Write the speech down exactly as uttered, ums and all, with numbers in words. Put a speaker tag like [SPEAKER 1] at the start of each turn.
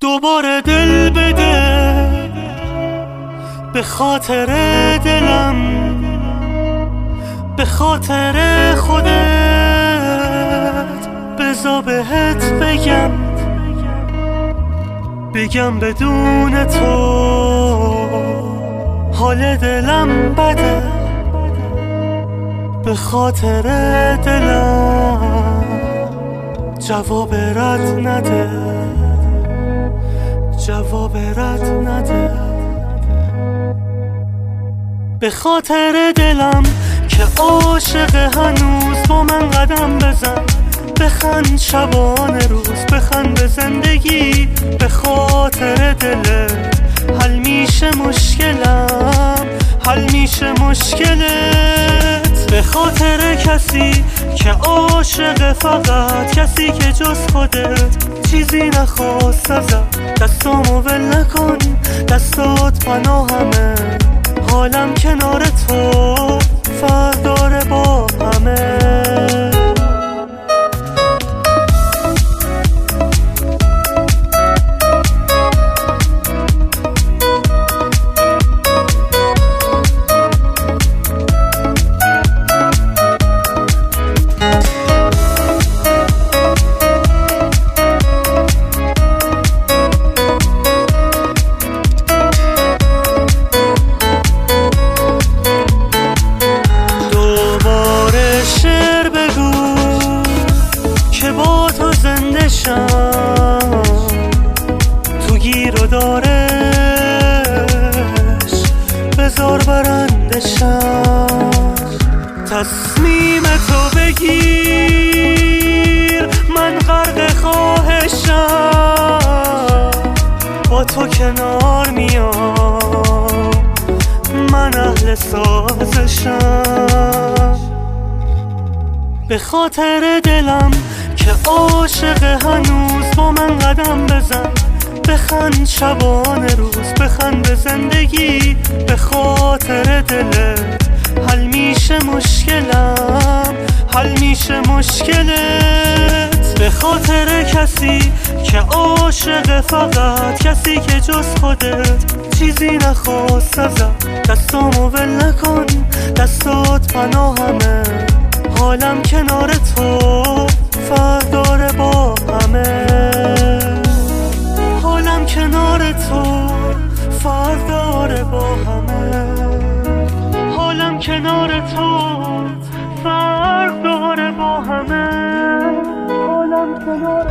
[SPEAKER 1] دوباره دل بده به خاطر دلم، به خاطر خودت، بذار بهت بگم بگم بدون تو حال دلم بده، به خاطر دلم جواب رد نده، جواب رد نده. به خاطر دلم که عاشق هنوز با من قدم بزن، بخند شبانه روز، بخند به زندگی، به خاطر دلت حل میشه مشکلم، حل میشه مشکلت. به خاطر کسی که عاشق، فقط کسی که جز خودت چیزی نخواست ازم، دستامو ول نکن، دستات پناهمه، حالم کنار تو فرق داره با همه. تو گیر و دارش بذار برندشم، تصمیم تو بگیر، من غرق خواهشم، با تو کنار میام، من اهل سازشم. به خاطر دلم که عاشق هنوز با من قدم بزن، بخند شبانه روز، بخند به زندگی، به خاطر دلت حل میشه مشکلم، حل میشه مشکلت. به خاطر کسی که عاشق، فقط کسی که جز خودت چیزی نخواست ازم، دستامو ول نکن، دستات پناهمه، حالم کنار تو فرق داره با همه، حالم کنار تو فرق داره با همه، حالم کنار تو فرق داره با همه، حالم کنار